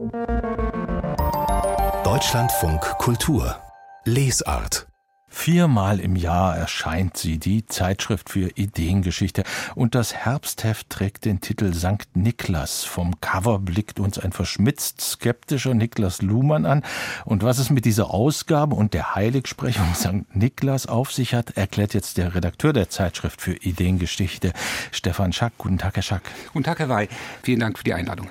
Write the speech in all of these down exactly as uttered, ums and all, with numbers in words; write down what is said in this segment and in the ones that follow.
Deutschlandfunk Kultur Lesart. Viermal im Jahr erscheint sie, die Zeitschrift für Ideengeschichte. Und das Herbstheft trägt den Titel Sankt Niklas. Vom Cover blickt uns ein verschmitzt skeptischer Niklas Luhmann an. Und was es mit dieser Ausgabe und der Heiligsprechung Sankt Niklas auf sich hat, erklärt jetzt der Redakteur der Zeitschrift für Ideengeschichte, Stefan Schack. Guten Tag, Herr Schack. Guten Tag, Herr Wey. Vielen Dank für die Einladung.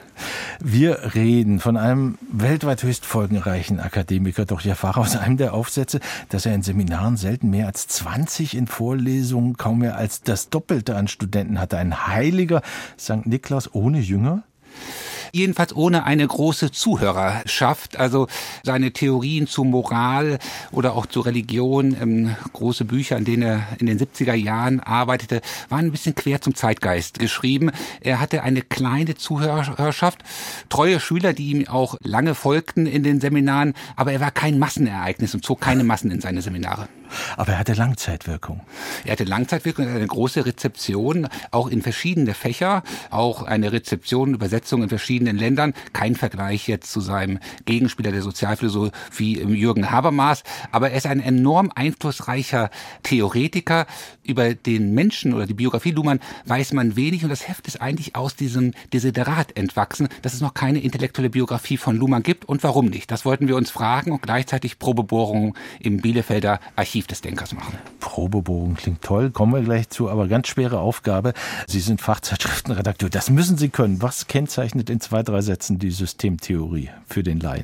Wir reden von einem weltweit höchst folgenreichen Akademiker, doch ich erfahre aus einem der Aufsätze, dass er in Seminaren selten mehr als zwanzig, in Vorlesungen kaum mehr als das Doppelte an Studenten hatte. Ein heiliger Sankt Niklas ohne Jünger? Jedenfalls ohne eine große Zuhörerschaft. Also seine Theorien zu Moral oder auch zu Religion, ähm, große Bücher, an denen er in den siebziger Jahren arbeitete, waren ein bisschen quer zum Zeitgeist geschrieben. Er hatte eine kleine Zuhörerschaft, treue Schüler, die ihm auch lange folgten in den Seminaren, aber er war kein Massenereignis und zog keine Massen in seine Seminare. Aber er hatte Langzeitwirkung. Er hatte Langzeitwirkung, eine große Rezeption, auch in verschiedene Fächer, auch eine Rezeption, Übersetzung in verschiedenen Ländern. Kein Vergleich jetzt zu seinem Gegenspieler der Sozialphilosophie, Jürgen Habermas. Aber er ist ein enorm einflussreicher Theoretiker. Über den Menschen oder die Biografie Luhmann weiß man wenig. Und das Heft ist eigentlich aus diesem Desiderat entwachsen, dass es noch keine intellektuelle Biografie von Luhmann gibt. Und warum nicht? Das wollten wir uns fragen und gleichzeitig Probebohrungen im Bielefelder Archiv des Denkers machen. Probebohrung klingt toll, kommen wir gleich zu, aber ganz schwere Aufgabe. Sie sind Fachzeitschriftenredakteur, das müssen Sie können. Was kennzeichnet in zwei, drei Sätzen die Systemtheorie für den Laien?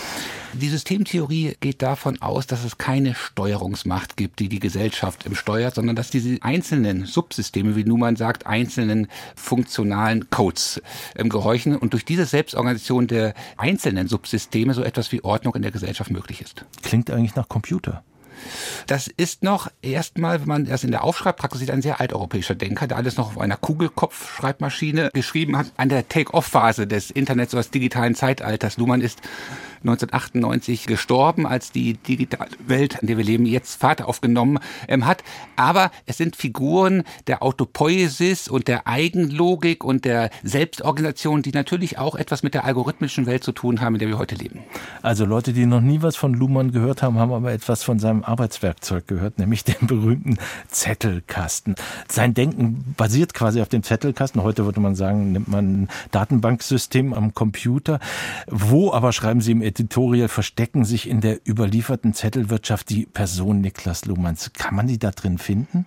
Die Systemtheorie geht davon aus, dass es keine Steuerungsmacht gibt, die die Gesellschaft steuert, sondern dass diese einzelnen Subsysteme, wie Luhmann sagt, einzelnen funktionalen Codes ähm, gehorchen und durch diese Selbstorganisation der einzelnen Subsysteme so etwas wie Ordnung in der Gesellschaft möglich ist. Klingt eigentlich nach Computer. Das ist noch erstmal, wenn man das in der Aufschreibpraxis sieht, ein sehr alteuropäischer Denker, der alles noch auf einer Kugelkopfschreibmaschine geschrieben hat. An der Take-off-Phase des Internets oder des digitalen Zeitalters. Luhmann ist neunzehnhundertachtundneunzig gestorben, als die digitale Welt, in der wir leben, jetzt Fahrt aufgenommen ähm, hat. Aber es sind Figuren der Autopoiesis und der Eigenlogik und der Selbstorganisation, die natürlich auch etwas mit der algorithmischen Welt zu tun haben, in der wir heute leben. Also Leute, die noch nie was von Luhmann gehört haben, haben aber etwas von seinem Arbeitswerkzeug gehört, nämlich den berühmten Zettelkasten. Sein Denken basiert quasi auf dem Zettelkasten. Heute würde man sagen, nimmt man ein Datenbanksystem am Computer. Wo aber, schreiben Sie im Editorial, verstecken sich in der überlieferten Zettelwirtschaft die Person Niklas Luhmanns? Kann man die da drin finden?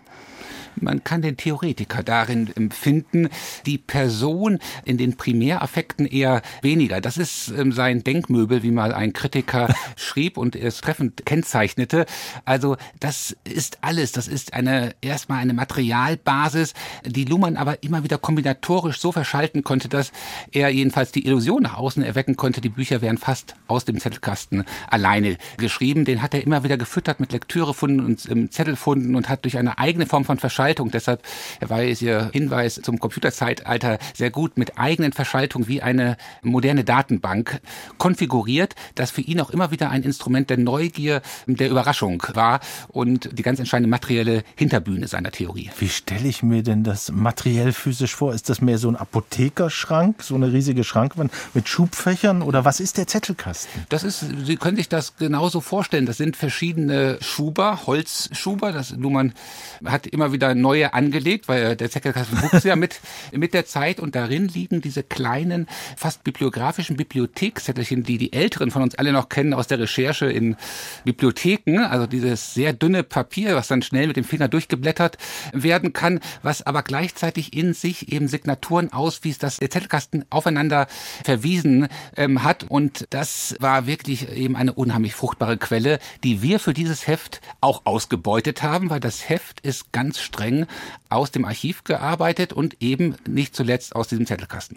Man kann den Theoretiker darin empfinden, die Person in den Primäraffekten eher weniger. Das ist ähm, sein Denkmöbel, wie mal ein Kritiker schrieb und es treffend kennzeichnete. Also das ist alles, das ist eine erstmal eine Materialbasis, die Luhmann aber immer wieder kombinatorisch so verschalten konnte, dass er jedenfalls die Illusion nach außen erwecken konnte, die Bücher wären fast aus dem Zettelkasten alleine geschrieben. Den hat er immer wieder gefüttert mit Lektürefunden und ähm, Zettelfunden und hat durch eine eigene Form von Verschaltung Deshalb, Herr Wey, ist Ihr Hinweis zum Computerzeitalter sehr gut, mit eigenen Verschaltungen wie eine moderne Datenbank konfiguriert, das für ihn auch immer wieder ein Instrument der Neugier, der Überraschung war und die ganz entscheidende materielle Hinterbühne seiner Theorie. Wie stelle ich mir denn das materiell physisch vor? Ist das mehr so ein Apothekerschrank, so eine riesige Schrankwand mit Schubfächern oder was ist der Zettelkasten? Das ist, Sie können sich das genauso vorstellen. Das sind verschiedene Schuber, Holzschuber. Das Luhmann hat immer wieder neue angelegt, weil der Zettelkasten wuchs ja mit, mit der Zeit und darin liegen diese kleinen, fast bibliografischen Bibliothekszettelchen, die die Älteren von uns alle noch kennen aus der Recherche in Bibliotheken, also dieses sehr dünne Papier, was dann schnell mit dem Finger durchgeblättert werden kann, was aber gleichzeitig in sich eben Signaturen auswies, dass der Zettelkasten aufeinander verwiesen ähm, hat und das war wirklich eben eine unheimlich fruchtbare Quelle, die wir für dieses Heft auch ausgebeutet haben, weil das Heft ist ganz streng aus dem Archiv gearbeitet und eben nicht zuletzt aus diesem Zettelkasten.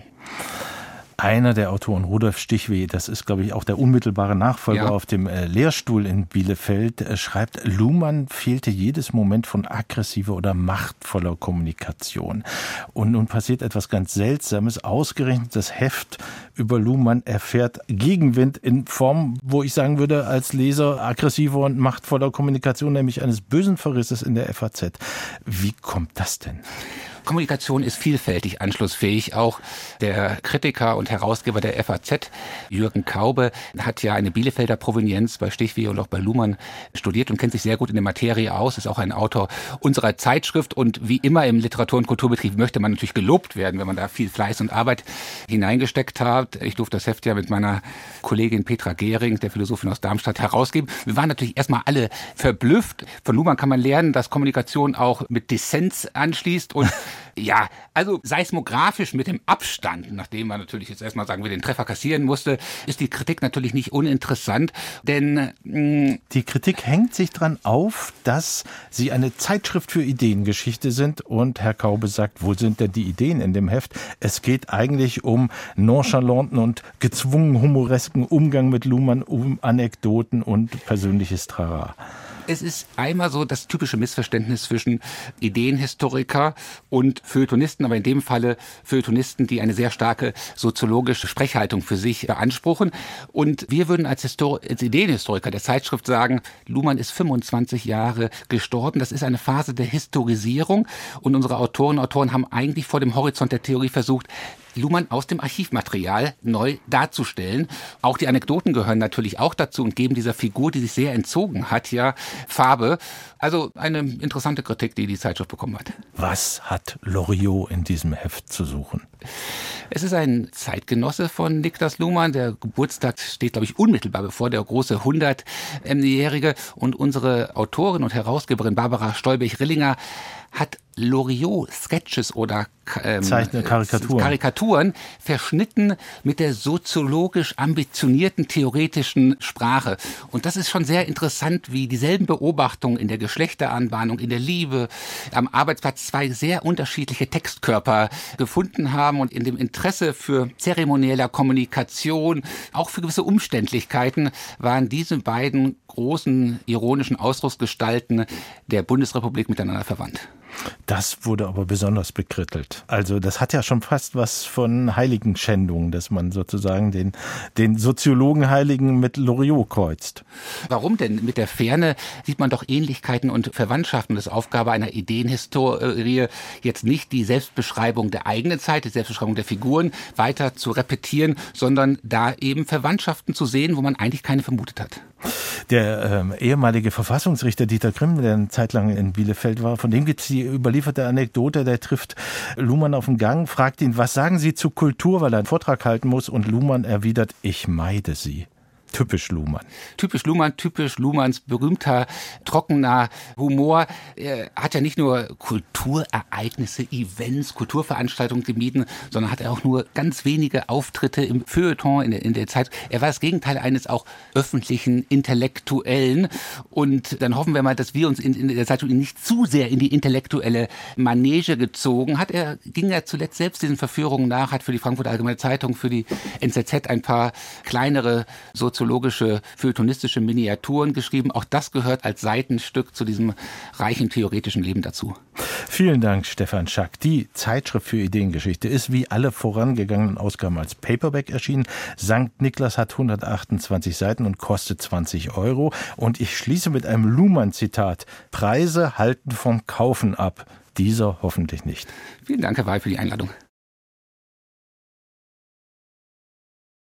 Einer der Autoren, Rudolf Stichweh, das ist, glaube ich, auch der unmittelbare Nachfolger ja. auf dem äh, Lehrstuhl in Bielefeld, äh, schreibt, Luhmann fehlte jedes Moment von aggressiver oder machtvoller Kommunikation. Und nun passiert etwas ganz Seltsames. Ausgerechnet das Heft über Luhmann erfährt Gegenwind in Form, wo ich sagen würde, als Leser aggressiver und machtvoller Kommunikation, nämlich eines bösen Verrisses in der F A Z. Wie kommt das denn? Kommunikation ist vielfältig anschlussfähig. Auch der Kritiker und Herausgeber der F A Z, Jürgen Kaube, hat ja eine Bielefelder Provenienz bei Stichweh und auch bei Luhmann studiert und kennt sich sehr gut in der Materie aus, ist auch ein Autor unserer Zeitschrift. Und wie immer im Literatur- und Kulturbetrieb möchte man natürlich gelobt werden, wenn man da viel Fleiß und Arbeit hineingesteckt hat. Ich durfte das Heft ja mit meiner Kollegin Petra Gehring, der Philosophin aus Darmstadt, herausgeben. Wir waren natürlich erstmal alle verblüfft. Von Luhmann kann man lernen, dass Kommunikation auch mit Dissens anschließt und ja, also seismografisch mit dem Abstand, nachdem man natürlich jetzt erstmal sagen wir den Treffer kassieren musste, ist die Kritik natürlich nicht uninteressant, denn mh, die Kritik hängt sich dran auf, dass Sie eine Zeitschrift für Ideengeschichte sind und Herr Kaube sagt, wo sind denn die Ideen in dem Heft? Es geht eigentlich um nonchalanten und gezwungen humoresken Umgang mit Luhmann, um Anekdoten und persönliches Trara. Es ist einmal so das typische Missverständnis zwischen Ideenhistoriker und Feuilletonisten, aber in dem Falle Feuilletonisten, die eine sehr starke soziologische Sprechhaltung für sich beanspruchen. Und wir würden als, Histor- als Ideenhistoriker der Zeitschrift sagen, Luhmann ist fünfundzwanzig Jahre gestorben. Das ist eine Phase der Historisierung. Und unsere Autoren und Autoren haben eigentlich vor dem Horizont der Theorie versucht, Luhmann aus dem Archivmaterial neu darzustellen. Auch die Anekdoten gehören natürlich auch dazu und geben dieser Figur, die sich sehr entzogen hat, ja Farbe. Also eine interessante Kritik, die die Zeitschrift bekommen hat. Was hat Loriot in diesem Heft zu suchen? Es ist ein Zeitgenosse von Niklas Luhmann. Der Geburtstag steht, glaube ich, unmittelbar bevor, der große hundertjährige. Und unsere Autorin und Herausgeberin Barbara Stolbig-Rillinger hat Loriot-Sketches oder ähm, Zeichne, Karikaturen. Karikaturen verschnitten mit der soziologisch ambitionierten theoretischen Sprache. Und das ist schon sehr interessant, wie dieselben Beobachtungen in der Geschlechteranbahnung, in der Liebe, am Arbeitsplatz zwei sehr unterschiedliche Textkörper gefunden haben und in dem Interesse für zeremonieller Kommunikation, auch für gewisse Umständlichkeiten, waren diese beiden großen ironischen Ausdrucksgestalten der Bundesrepublik miteinander verwandt. Das wurde aber besonders bekrittelt. Also das hat ja schon fast was von Heiligenschändung, dass man sozusagen den, den Soziologen-Heiligen mit Loriot kreuzt. Warum denn? Mit der Ferne sieht man doch Ähnlichkeiten und Verwandtschaften. Das ist Aufgabe einer Ideenhistorie, jetzt nicht die Selbstbeschreibung der eigenen Zeit, die Selbstbeschreibung der Figuren weiter zu repetieren, sondern da eben Verwandtschaften zu sehen, wo man eigentlich keine vermutet hat. Der ähm, ehemalige Verfassungsrichter Dieter Grimm, der eine Zeit lang in Bielefeld war, von dem gibt es die überlieferte Anekdote, der trifft Luhmann auf dem Gang, fragt ihn, was sagen Sie zu Kultur, weil er einen Vortrag halten muss, und Luhmann erwidert, ich meide sie. Typisch Luhmann. Typisch Luhmann, typisch Luhmanns berühmter, trockener Humor. Er hat ja nicht nur Kulturereignisse, Events, Kulturveranstaltungen gemieden, sondern hat er auch nur ganz wenige Auftritte im Feuilleton in der, in der Zeit. Er war das Gegenteil eines auch öffentlichen Intellektuellen. Und dann hoffen wir mal, dass wir uns in, in der Zeitung nicht zu sehr in die intellektuelle Manege gezogen hat. Er ging ja zuletzt selbst diesen Verführungen nach, hat für die Frankfurter Allgemeine Zeitung, für die N Z Z ein paar kleinere soziologische, feuilletonistische Miniaturen geschrieben. Auch das gehört als Seitenstück zu diesem reichen theoretischen Leben dazu. Vielen Dank, Stefan Schack. Die Zeitschrift für Ideengeschichte ist wie alle vorangegangenen Ausgaben als Paperback erschienen. Sankt Niklas hat hundertachtundzwanzig Seiten und kostet zwanzig Euro. Und ich schließe mit einem Luhmann-Zitat. Preise halten vom Kaufen ab. Dieser hoffentlich nicht. Vielen Dank, Herr Weil, für die Einladung.